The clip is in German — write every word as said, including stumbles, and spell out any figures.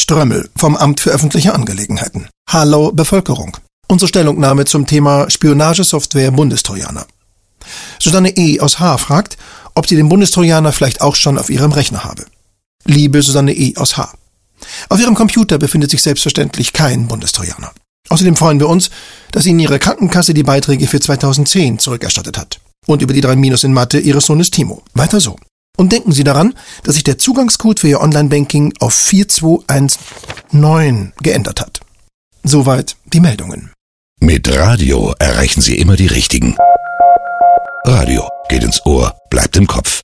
Strömmel vom Amt für öffentliche Angelegenheiten. Hallo Bevölkerung. Unsere Stellungnahme zum Thema Spionagesoftware Bundestrojaner. Susanne E. aus H. fragt, ob sie den Bundestrojaner vielleicht auch schon auf ihrem Rechner habe. Liebe Susanne E. aus H. Auf ihrem Computer befindet sich selbstverständlich kein Bundestrojaner. Außerdem freuen wir uns, dass Ihnen Ihre Krankenkasse die Beiträge für zweitausendzehn zurückerstattet hat. Und über die drei Minus in Mathe Ihres Sohnes Timo. Weiter so. Und denken Sie daran, dass sich der Zugangscode für Ihr Online-Banking auf vier zwei eins neun geändert hat. Soweit die Meldungen. Mit Radio erreichen Sie immer die Richtigen. Radio geht ins Ohr, bleibt im Kopf.